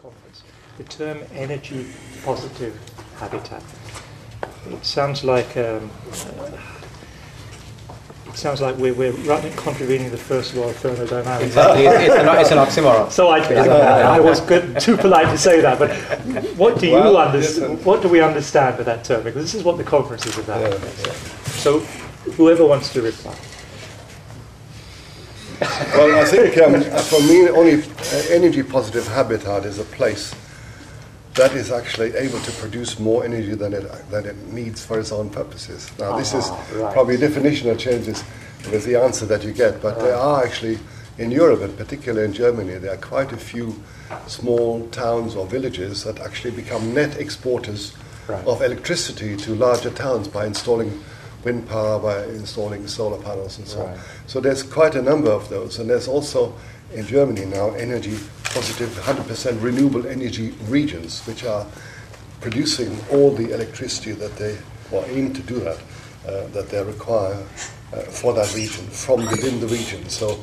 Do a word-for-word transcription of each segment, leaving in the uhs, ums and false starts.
conference. The term energy positive habitat. It sounds like um, uh, it sounds like we're, we're running, contravening the first law of thermodynamics. Exactly, it's, an, it's an oxymoron. So I, I, I was good, too polite to say that. But what do you well, understand? What do we understand by that term? Because this is what the conference is about. Yeah, yeah. So, whoever wants to reply. Well, I think um, for me, only uh, energy positive habitat is a place that is actually able to produce more energy than it than it needs for its own purposes. Now, this is Ah, right. probably a definitional changes with the answer that you get, but there are actually, in Europe and particularly in Germany, there are quite a few small towns or villages that actually become net exporters Right. of electricity to larger towns by installing wind power, by installing solar panels and so Right. on. So there's quite a number of those, and there's also in Germany now energy positive, one hundred percent renewable energy regions, which are producing all the electricity that they, or aim to do that, uh, that they require uh, for that region, from within the region. So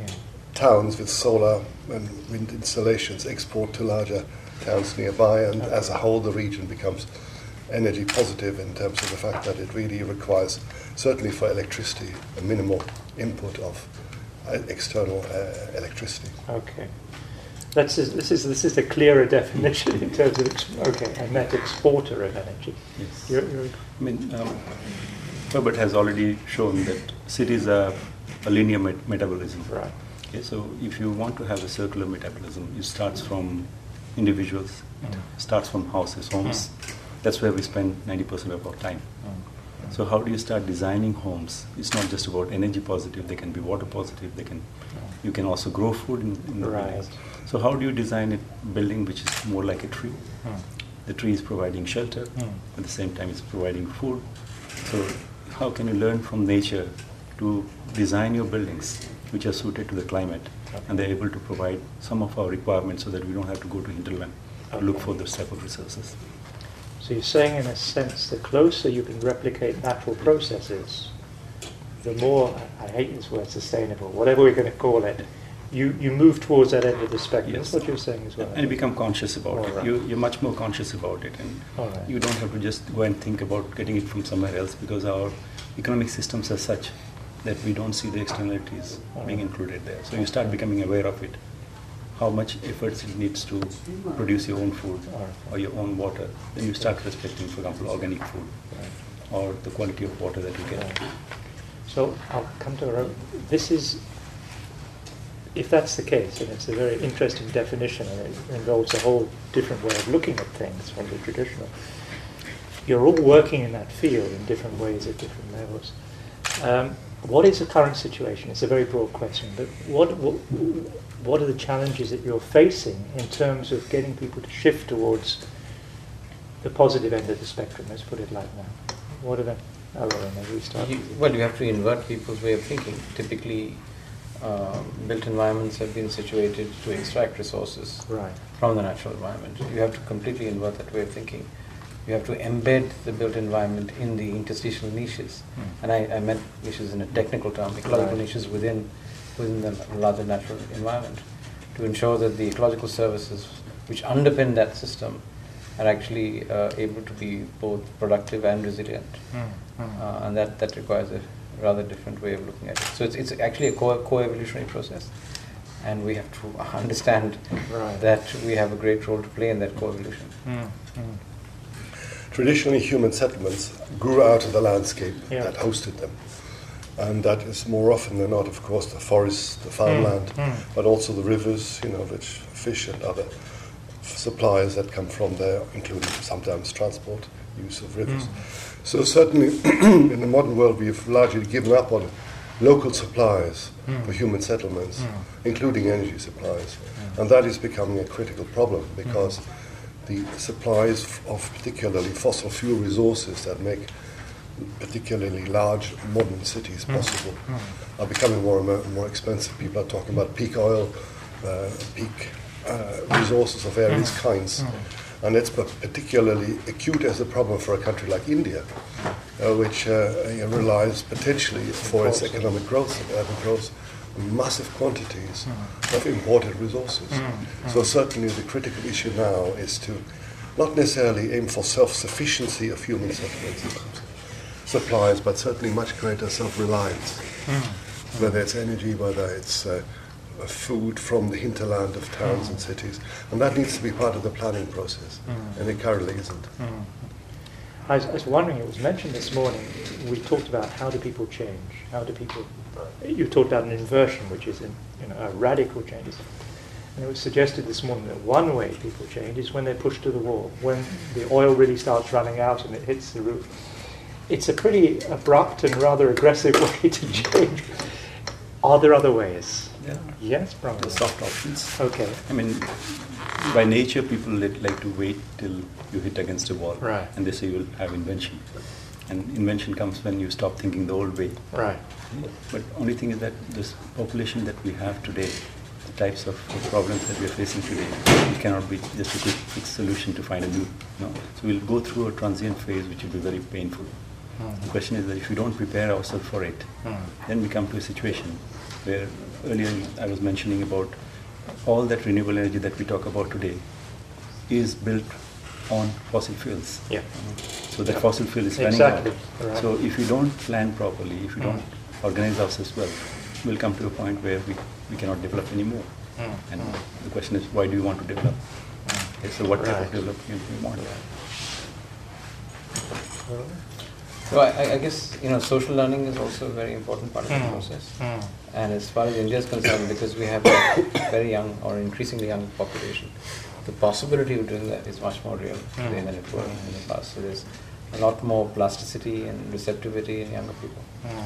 towns with solar and wind installations export to larger towns nearby, and as a whole the region becomes energy positive in terms of the fact that it really requires, certainly for electricity, a minimal input of uh, external uh, electricity. Okay. That's just, this is this is a clearer definition in terms of ex- okay, a net exporter of energy. Yes. You're, you're, I mean, um, Herbert has already shown that cities are a linear met- metabolism. right. Okay, so if you want to have a circular metabolism, it starts from individuals, it starts from houses, homes. That's where we spend ninety percent of our time. So how do you start designing homes? It's not just about energy positive, they can be water positive, they can, you can also grow food in, in the Right. buildings. So how do you design a building which is more like a tree? The tree is providing shelter, at the same time it's providing food. So how can you learn from nature to design your buildings which are suited to the climate, and they're able to provide some of our requirements so that we don't have to go to hinterland to look for those type of resources. So you're saying, in a sense, the closer you can replicate natural processes, the more, I hate this word, sustainable, whatever we're going to call it, you, you move towards that end of the spectrum. Yes. That's what you're saying as well. And you become conscious about All it. right. You, you're much more conscious about it, and All right. you don't have to just go and think about getting it from somewhere else, because our economic systems are such that we don't see the externalities All being right. included there. So you start becoming aware of it, how much efforts it needs to produce your own food All right. or your own water. Then you start respecting, for example, organic food Right. or the quality of water that you get. Right. So I'll come to our, this is, if that's the case, and it's a very interesting definition, and it involves a whole different way of looking at things from the traditional. You're all working in that field in different ways at different levels. Um, what is the current situation? It's a very broad question, but what, what what are the challenges that you're facing in terms of getting people to shift towards the positive end of the spectrum? Let's put it like that. What are the? Oh, well, maybe we start. You, well, you have to invert people's way of thinking. Typically, uh, built environments have been situated to extract resources Right. from the natural environment. You have to completely invert that way of thinking. You have to embed the built environment in the interstitial niches. Mm. And I, I meant niches in a technical term, ecological Right. niches within within the larger natural environment, to ensure that the ecological services which underpin that system are actually uh, able to be both productive and resilient. Mm. Mm. Uh, and that, that requires a rather different way of looking at it. So it's, it's actually a co- co-evolutionary process, and we have to understand Right. that we have a great role to play in that co-evolution. Mm. Mm. Traditionally, human settlements grew out of the landscape Yeah. that hosted them. And that is more often than not, of course, the forests, the farmland, Mm, mm. but also the rivers, you know, which fish and other f- supplies that come from there, including sometimes transport, use of rivers. Mm. So certainly, in the modern world, we've largely given up on local supplies Mm. for human settlements, Mm. including energy supplies. And that is becoming a critical problem, because the supplies f- of particularly fossil fuel resources that make particularly large modern cities possible are becoming more and more, more expensive. People are talking about peak oil, uh, peak uh, resources of various kinds. And it's pa- particularly acute as a problem for a country like India, uh, which uh, uh, relies potentially for its economic growth, urban growth, massive quantities of imported resources. So certainly the critical issue now is to not necessarily aim for self-sufficiency of human settlements and supplies, but certainly much greater self-reliance. Whether it's energy, whether it's uh, food from the hinterland of towns and cities. And that needs to be part of the planning process, and it currently isn't. I was, I was wondering, it was mentioned this morning, we talked about how do people change, how do people, you talked about an inversion, which is in, you know, a radical change. And it was suggested this morning that one way people change is when they're pushed to the wall, when the oil really starts running out and it hits the roof. It's a pretty abrupt and rather aggressive way to change. Are there other ways? Yeah. Yes, probably. The soft options. Okay. I mean, by nature, people li- like to wait till you hit against a wall, Right. and they say you'll have invention. And invention comes when you stop thinking the old way. Right. But only thing is that this population that we have today, the types of problems that we are facing today, it cannot be just a quick fix solution to find a new. No. So we'll go through a transient phase, which will be very painful. The question is that if we don't prepare ourselves for it, then we come to a situation where earlier I was mentioning about all that renewable energy that we talk about today is built on fossil fuels. Yeah. So that Yeah. fossil fuel is running Exactly. out. Right. So if we don't plan properly, if we don't organize ourselves well, we'll come to a point where we, we cannot develop anymore. And the question is, why do you want to develop? Okay, so what type Right. of development do you want? So I, I guess you know social learning is also a very important part of the process. And as far as India is concerned, because we have a very young or increasingly young population, the possibility of doing that is much more real today than it was in the past. So there's a lot more plasticity and receptivity in younger people.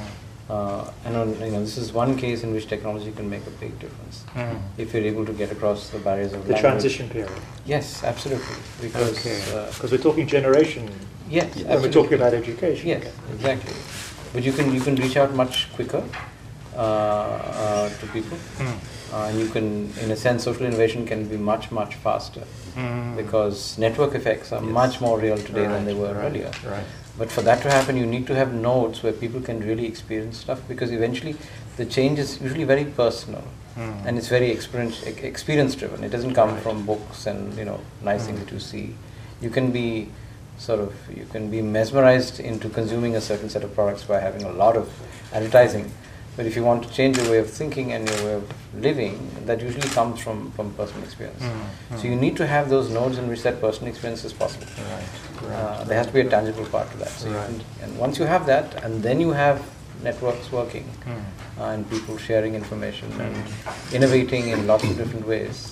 Uh, and on, you know, this is one case in which technology can make a big difference if you're able to get across the barriers of The language. transition period. Yes, absolutely. Because Because uh, we're talking generation yes, when absolutely. we're talking about education. Yes, exactly. But you can you can reach out much quicker uh, uh, to people, uh, and you can, in a sense, social innovation can be much much faster because network effects are Yes. much more real today than they Right, were right, earlier. Right. But for that to happen, you need to have nodes where people can really experience stuff, because eventually the change is usually very personal and it's very experience experience driven. It doesn't come Right. from books and you know nice things that you see. You can be sort of you can be mesmerized into consuming a certain set of products by having a lot of advertising. But if you want to change your way of thinking and your way of living, that usually comes from, from personal experience. So you need to have those nodes in which that personal experience is possible. Right. Right. Uh, there has to be a tangible part to that. So you Right. can, and once you have that, and then you have networks working, uh, and people sharing information and innovating in lots of different ways.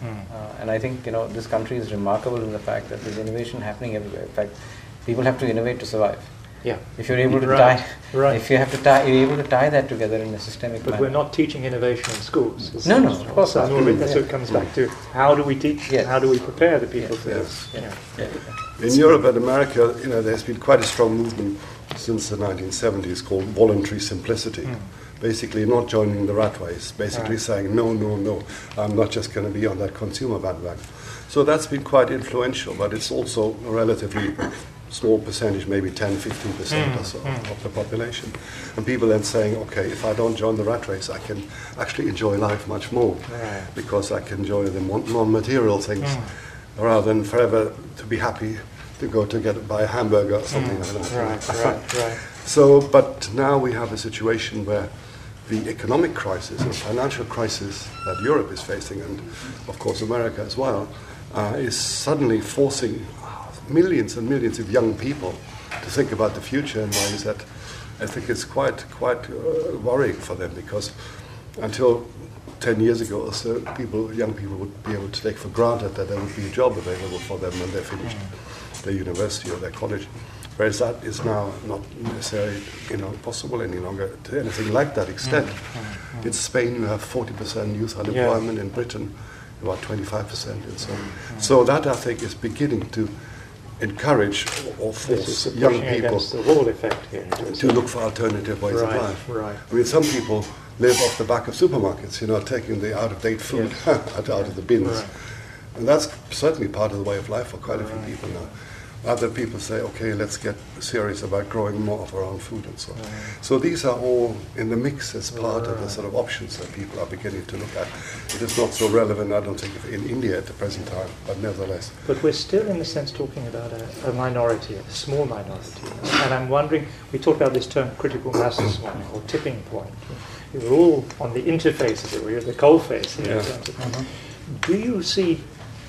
Uh, and I think you know this country is remarkable in the fact that there's innovation happening everywhere. In fact, people have to innovate to survive. Yeah. If you're able to Right. tie, Right. if you have to tie, you're able to tie that together in a systemic But manner. we're not teaching innovation in schools. It's- No, no, of course so not. more of it- That's Yeah. what it comes back to. How do we teach? Yes. How do we prepare the people Yes. for this? Yes. Yeah. In Europe and America, you know, there's been quite a strong movement since the nineteen seventies called voluntary simplicity. Basically, not joining the rat race. Basically, Right. saying no, no, no. I'm not just going to be on that consumer bandwagon. So that's been quite influential, but it's also a relatively small percentage, maybe ten, fifteen percent or so of the population. And people then saying, okay, if I don't join the rat race, I can actually enjoy life much more Right. because I can enjoy the mon- non-material things rather than forever to be happy to go to get buy a hamburger or something like that. Right. Right. Right. So, but now we have a situation where the economic crisis, the financial crisis that Europe is facing, and of course America as well, uh, is suddenly forcing millions and millions of young people to think about the future in ways that I think is quite quite uh, worrying for them, because until ten years ago or so, people, young people would be able to take for granted that there would be a job available for them when they're finished their university or their college. Whereas that is now not necessarily, you know, possible any longer to anything like that extent. In Spain, you have forty percent youth unemployment. In Britain, about twenty-five percent, and so on. So that, I think, is beginning to encourage or This is force a young pushing people against the wall effect here. to look for alternative ways Right, of life. right. I mean, some people live off the back of supermarkets, you know, taking the out-of-date food Yes. out, out of the bins. Right. And that's certainly part of the way of life for quite a few people now. Other people say, okay, let's get serious about growing more of our own food and so on. Right. So these are all in the mix as part Right. of the sort of options that people are beginning to look at. It is not so relevant, I don't think, in India at the present time, but nevertheless. But we're still, in a sense, talking about a, a minority, a small minority. And I'm wondering, we talked about this term critical mass this morning, or tipping point. We're all on the interface, as it were, the coalface here. Yeah. In terms of, mm-hmm. Do you see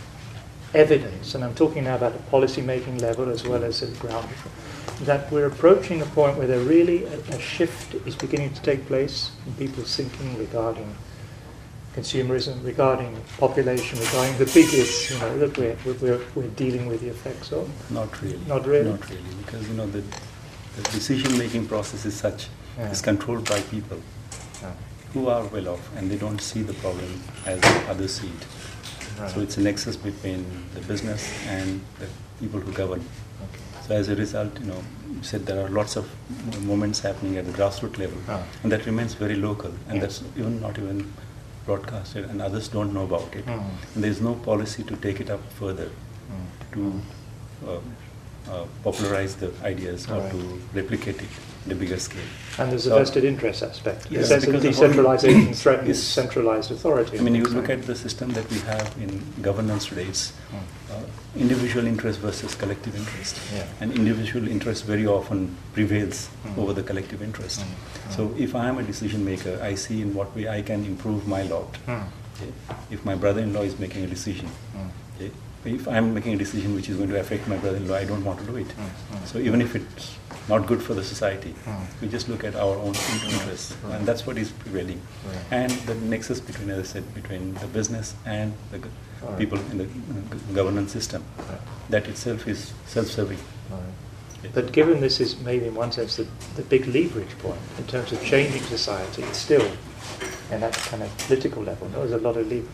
evidence, and I'm talking now about the policy-making level as well as at ground, that we're approaching a point where there really a, a shift is beginning to take place in people's thinking regarding consumerism, regarding population, regarding the biggest, you know, that we're, we're, we're dealing with the effects of? Not really. Not really? Not really, because, you know, the, the decision-making process is such, Yeah. is controlled by people Yeah. who are well off, and they don't see the problem as others see it. Right. So it's a nexus between the business and the people who govern. Okay. So as a result, you know, you said there are lots of movements happening at the grassroots level, Ah. and that remains very local, and Yes. that's even not even broadcasted, and others don't know about it. Mm. And there's no policy to take it up further, Mm. to uh, uh, popularize the ideas or Right. to replicate it at a bigger scale. And there's a So- vested interest aspect. Yes, the sense that because the whole- decentralization threatens Yes. centralized authority. I mean, you look at the system that we have in governance today, it's uh, individual interest versus collective interest. Yeah. And individual interest very often prevails Mm. over the collective interest. Mm. So if I am a decision maker, I see in what way I can improve my lot. Mm. Okay? If my brother-in-law is making a decision, Mm. okay? If I'm making a decision which is going to affect my brother-in-law, I don't want to do it. Mm. So even if it's not good for the society, Mm. we just look at our own interests, Right. and that's what is prevailing. Right. And the nexus between, as I said, between the business and the go- Right. people in the uh, g- governance system, Right. that itself is self-serving. Right. But given this is maybe in one sense the, the big leverage point in terms of changing society, it's still in that kind of political level, no, there's a lot of leverage.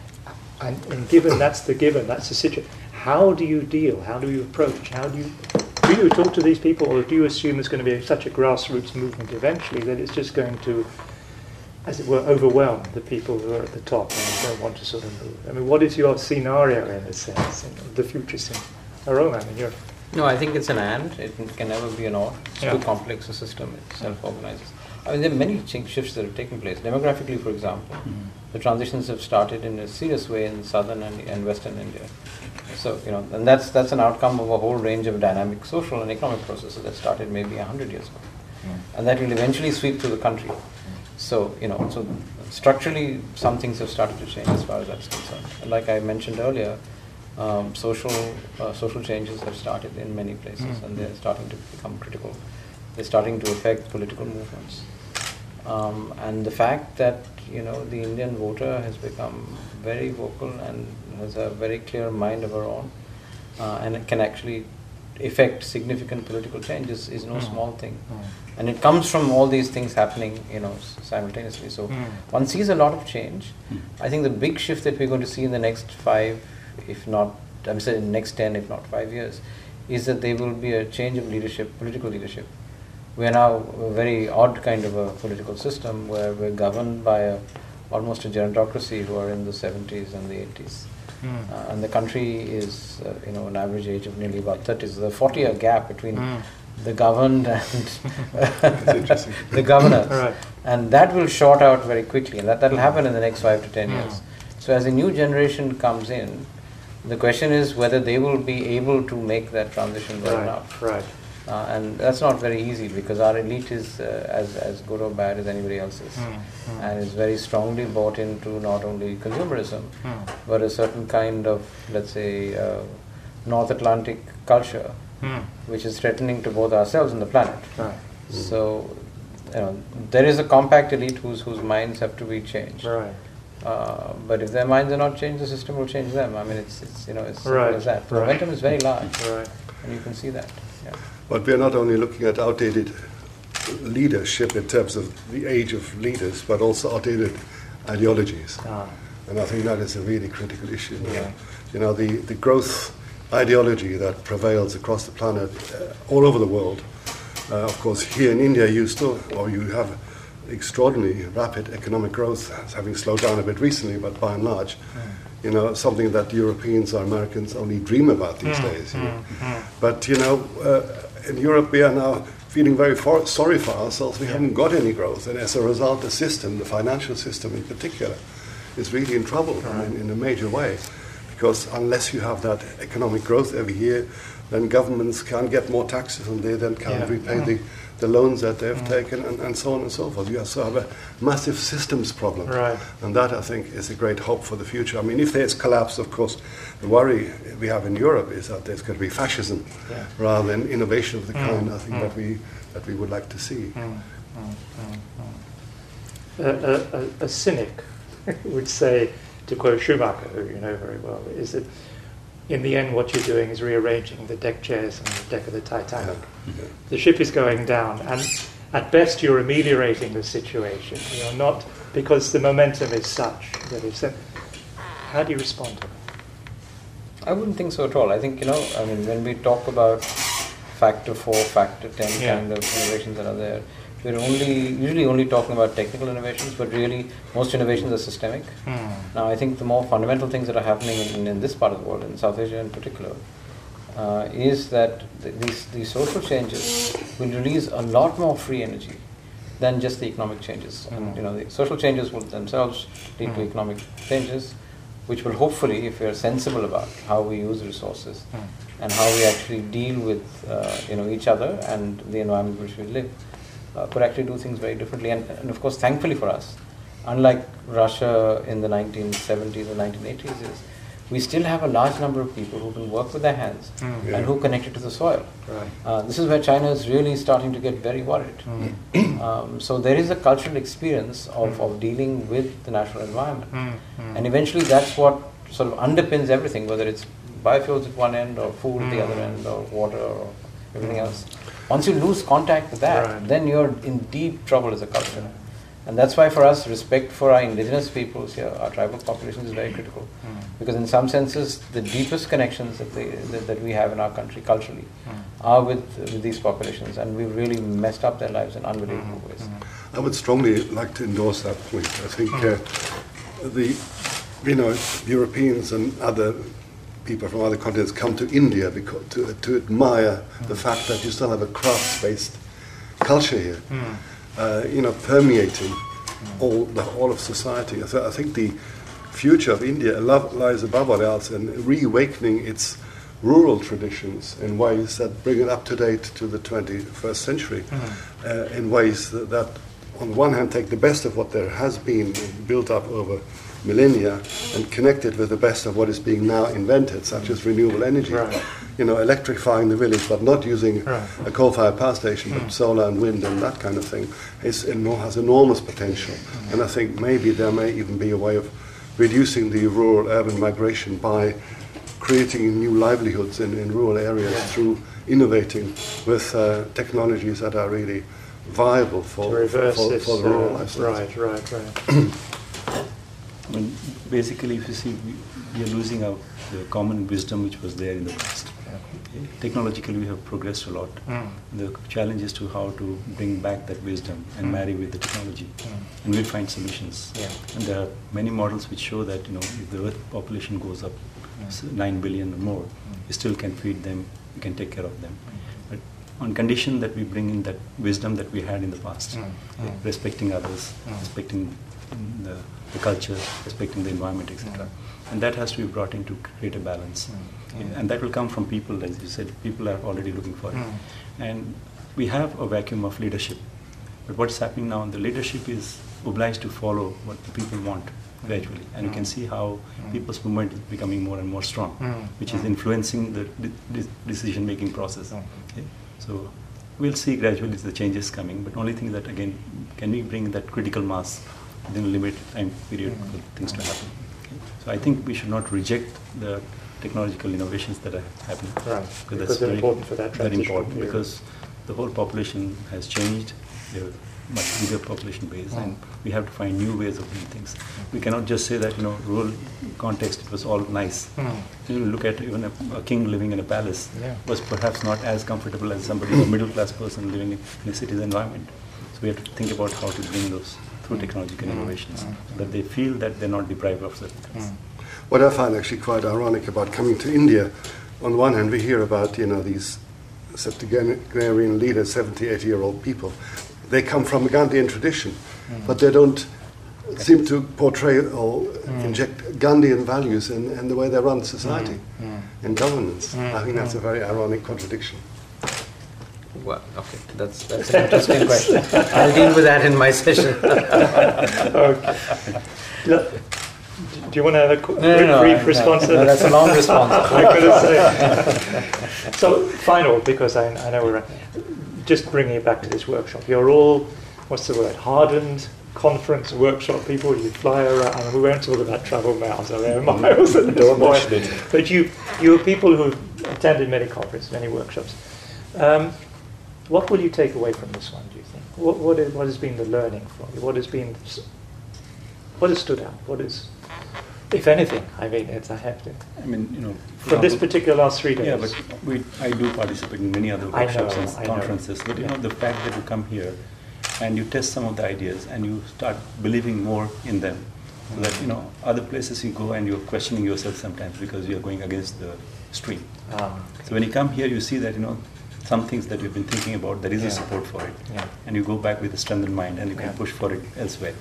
And, and given that's the given, that's the situation, how do you deal, how do you approach, how do you, do you talk to these people, or do you assume it's going to be such a grassroots movement eventually that it's just going to, as it were, overwhelm the people who are at the top and don't want to sort of move? I mean, what is your scenario in a sense, you know, the future scene? Aroma, I mean, you're... No, I think it's an and. It can never be an or. It's Yeah. too complex a system. It self-organizes. I mean, there are many ch- shifts that have taken place. Demographically, for example, the transitions have started in a serious way in southern and, and western India. So, you know, and that's that's an outcome of a whole range of dynamic social and economic processes that started maybe a hundred years ago, and that will eventually sweep through the country. So, you know, so structurally, some things have started to change as far as that's concerned. And like I mentioned earlier, um, social uh, social changes have started in many places, Mm. and they're starting to become critical. They're starting to affect political movements. Um, and the fact that, you know, the Indian voter has become very vocal and has a very clear mind of her own, uh, and it can actually effect significant political changes is no Mm. small thing. Mm. And it comes from all these things happening, you know, s- simultaneously. So Mm. one sees a lot of change. Mm. I think the big shift that we're going to see in the next five, if not, I'm saying in the next ten, if not five years, is that there will be a change of leadership, political leadership. We are now a very odd kind of a political system where we're governed by a, almost a gerontocracy who are in the seventies and the eighties. Mm. Uh, and the country is, uh, you know, an average age of nearly about thirty. So there's a forty-year gap between Mm. the governed and interesting. the governors. Right. And that will short out very quickly. And that will happen in the next five to ten Mm. years. So as a new generation comes in, the question is whether they will be able to make that transition well Right, enough. right. Uh, and that's not very easy because our elite is uh, as, as good or bad as anybody else's. Mm, mm. And is very strongly bought into not only consumerism, Mm. but a certain kind of, let's say, uh, North Atlantic culture, Mm. which is threatening to both ourselves and the planet. Right. So, you know, there is a compact elite whose whose minds have to be changed. Right. Uh, but if their minds are not changed, the system will change them. I mean, it's, it's you know, it's simple Right, as that. The right. momentum is very large, Right. and you can see that. Yeah. But we're not only looking at outdated leadership in terms of the age of leaders, but also outdated ideologies. Ah. And I think that is a really critical issue. Yeah. You know, the, the growth ideology that prevails across the planet, uh, all over the world. Uh, of course, here in India, you still, or you have extraordinarily rapid economic growth, having slowed down a bit recently, but by and large, you know, something that Europeans or Americans only dream about these Mm, days. You know? mm, mm. But you know, uh, in Europe we are now feeling very for- sorry for ourselves. We Yeah. haven't got any growth, and as a result, the system, the financial system in particular, is really in trouble. I mean, in a major way, because unless you have that economic growth every year, then governments can't get more taxes, and they then can't Yeah. repay Mm. the, the loans that they've Mm. taken, and, and so on and so forth. You also have a massive systems problem. Right. And that, I think, is a great hope for the future. I mean, if there's collapse, of course, the worry we have in Europe is that there's going to be fascism Yeah. rather than innovation of the Mm, kind, I think, mm. that we that we would like to see. Mm, mm, mm, mm. A, a, a, a cynic would say, to quote Schumacher, who you know very well, is that in the end what you're doing is rearranging the deck chairs on the deck of the Titanic. Yeah. The ship is going down, and at best you're ameliorating the situation. You're not, because the momentum is such that it's. A, how do you respond to it? I wouldn't think so at all. I think, you know, I mean, when we talk about factor four, factor ten Yeah. kind of innovations that are there, we're only usually only talking about technical innovations, but really most innovations are systemic. Mm. Now, I think the more fundamental things that are happening in, in this part of the world, in South Asia in particular, uh, is that th- these, these social changes will release a lot more free energy than just the economic changes. Mm. And, you know, the social changes will themselves lead to Mm. economic changes, which will hopefully, if we are sensible about how we use resources Mm. and how we actually deal with uh, you know, each other and the environment in which we live, uh, could actually do things very differently. And, and of course, thankfully for us, unlike Russia in the nineteen seventies or nineteen eighties, is we still have a large number of people who can work with their hands Mm. Yeah. and who connected to the soil. Right. Uh, this is where China is really starting to get very worried. Mm. Um, so there is a cultural experience of, Mm. of dealing with the natural environment. Mm. Mm. And eventually that's what sort of underpins everything, whether it's biofuels at one end or food at the Mm. other end or water or everything else. Once you lose contact with that, Right. then you're in deep trouble as a culture. And that's why for us, respect for our indigenous peoples here, our tribal populations is very critical. Mm. Because in some senses, the deepest connections that, they, that, that we have in our country culturally Mm. are with, with these populations, and we've really messed up their lives in unbelievable ways. I would strongly like to endorse that point. I think uh, the, you know, Europeans and other people from other continents come to India because, to, to admire the fact that you still have a crafts-based culture here, Mm. uh, you know, permeating all the all of society. So I think the future of India lo- lies above all else in reawakening its rural traditions in ways that bring it up to date to the twenty-first century, uh, in ways that, that, on the one hand, take the best of what there has been built up over millennia and connect it with the best of what is being now invented, such as renewable energy. Right. You know, electrifying the village, but not using Right. a coal-fired power station, but solar and wind and that kind of thing, is eno- has enormous potential. And I think maybe there may even be a way of reducing the rural-urban migration by creating new livelihoods in, in rural areas through innovating with uh, technologies that are really viable To for, reverse for, this. for the rural uh, lifestyle. right, right, right. I mean, basically, if you see, we, we are losing our the common wisdom which was there in the past. Okay? Technologically, we have progressed a lot. Mm. The challenge is to how to bring back that wisdom and Mm. marry with the technology, Mm. and we'll find solutions. Yeah. And there are many models which show that, you know, if the Earth population goes up s- nine billion or more, we still can feed them, we can take care of them. But on condition that we bring in that wisdom that we had in the past, Mm. okay, Mm. respecting others, Mm. respecting mm, the, the culture, respecting the environment, et cetera. And that has to be brought in to create a balance. Mm. Okay, Mm. and that will come from people, as you said, people are already looking for it. Mm. And we have a vacuum of leadership. But what's happening now, the leadership is obliged to follow what the people want gradually. And you can see how Mm. people's movement is becoming more and more strong, Mm. which is Mm. influencing the de- de- decision-making process. Mm. Okay? So we'll see gradually the changes coming, but only thing that, again, can we bring that critical mass within a limited time period Mm. for things to happen. Okay? So I think we should not reject the technological innovations that are happening. Right, Because because that's they're very, important for that very transition important period. because the whole population has changed. They have much bigger population base, Mm. and we have to find new ways of doing things. We cannot just say that, you know, rural context it was all nice. Mm. You look at even a, a king living in a palace Yeah. was perhaps not as comfortable as somebody, a middle class person living in, in a city's environment. So we have to think about how to bring those through technological Mm. innovations, Mm. so that they feel that they're not deprived of certain things. Mm. what I find actually quite ironic about coming to India, on one hand we hear about, you know, these septuagenarian leaders, seventy, eighty-year-old people. They come from a Gandhian tradition, mm. but they don't seem to portray or mm. inject Gandhian values in, in the way they run society mm. and governance. Mm. I think that's a very ironic contradiction. Well, okay, that's that's an interesting question. I'll deal with that in my session. Okay. Look, do you want to have a quick, no, no, no, brief no, response? No, no, that's a long response. I couldn't say. So, final, because I, I know we're just bringing it back to this workshop. You're all, what's the word, hardened conference workshop people. You fly around, and we won't talk about travel miles or air miles at this point. But you, you're people who've attended many conferences, many workshops. Um, what will you take away from this one, do you think? What, what, is, what has been the learning for you? What has been, what has stood out? What is, if anything, I mean, it's, I have to. I mean, you know, from this particular last three days. Yeah, but we, I do participate in many other workshops know, and I conferences. know. But you Yeah. know, the fact that you come here and you test some of the ideas and you start believing more in them, so that you know, other places you go and you're questioning yourself sometimes because you're going against the stream. Um, okay. So when you come here, you see that you know some things that you've been thinking about, there is Yeah. a support for it, Yeah. and you go back with a strengthened mind and you can Yeah. push for it elsewhere.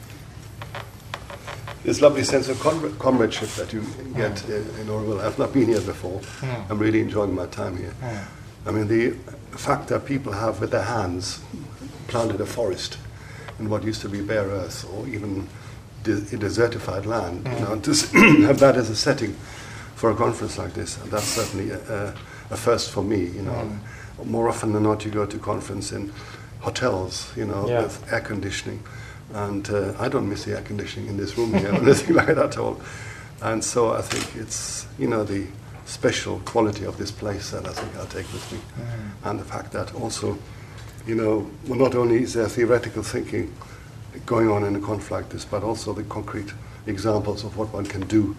This lovely sense of com- comradeship that you get Mm. in, in Oroville. I've not been here before. Mm. I'm really enjoying my time here. Mm. I mean, the fact that people have with their hands planted a forest in what used to be bare earth or even de- a desertified land, Mm. you know, to s- have that as a setting for a conference like this, that's certainly a, a, a first for me. You know, Mm. more often than not, you go to conference in hotels, you know, Yeah. with air conditioning. And uh, I don't miss the air conditioning in this room here, or anything like that at all. And so I think it's, you know, the special quality of this place that I think I'll take with me. Mm. And the fact that also, you know, well, not only is there theoretical thinking going on in a conference like this, but also the concrete examples of what one can do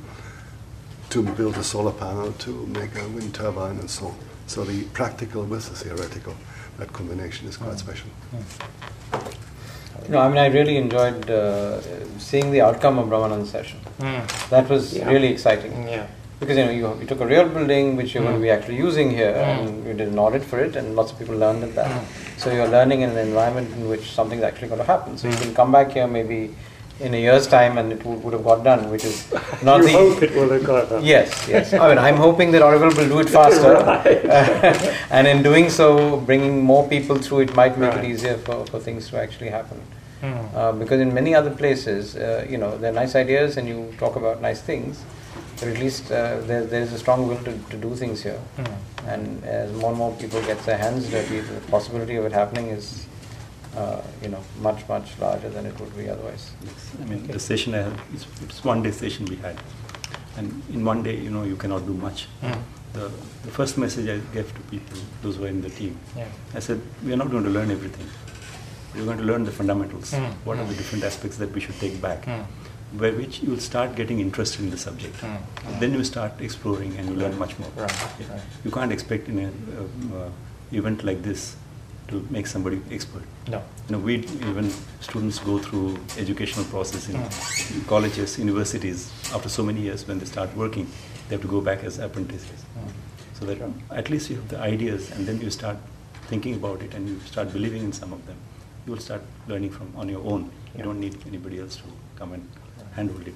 to build a solar panel, to make a wind turbine and so on. So the practical with the theoretical, that combination is quite Mm. special. Mm. No, I mean, I really enjoyed uh, seeing the outcome of Brahmanand's session. Mm. That was Yeah. really exciting. Yeah. Because you know you, you took a real building which you're Mm. going to be actually using here, Mm. and you did an audit for it, and lots of people learned at that. Mm. So you're learning in an environment in which something's actually going to happen. So you Mm. can come back here maybe in a year's time, and it would, would have got done, which is not you the. hope it will have got done. Yes, yes. I mean, I'm hoping that Oroville will do it faster, Right. and in doing so, bringing more people through it might make Right. it easier for, for things to actually happen. Mm. Uh, because in many other places, uh, you know, there are nice ideas and you talk about nice things, but at least uh, there, there is a strong will to, to do things here. Mm. And as more and more people get their hands dirty, the possibility of it happening is, uh, you know, much, much larger than it would be otherwise. Yes. I mean, the session I had, it's, it's one day session we had. And in one day, you know, you cannot do much. Mm. The, the first message I gave to people, those who were in the team, Yeah. I said, we are not going to learn everything. We're going to learn the fundamentals. Mm. What are Mm. the different aspects that we should take back? Mm. By which you will start getting interested in the subject. Mm. Then you start exploring and you learn much more. Right, Yeah. right. You can't expect in an uh, uh, event like this to make somebody expert. No. You know, we even students go through educational process in Mm. colleges, universities. After so many years, when they start working, they have to go back as apprentices. Mm. So that Sure. at least you have the ideas, and then you start thinking about it, and you start believing in some of them. You will start learning from on your own. You Yeah. don't need anybody else to come and handhold it.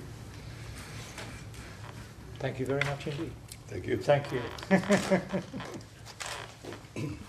Thank you very much indeed. Thank you. Thank you.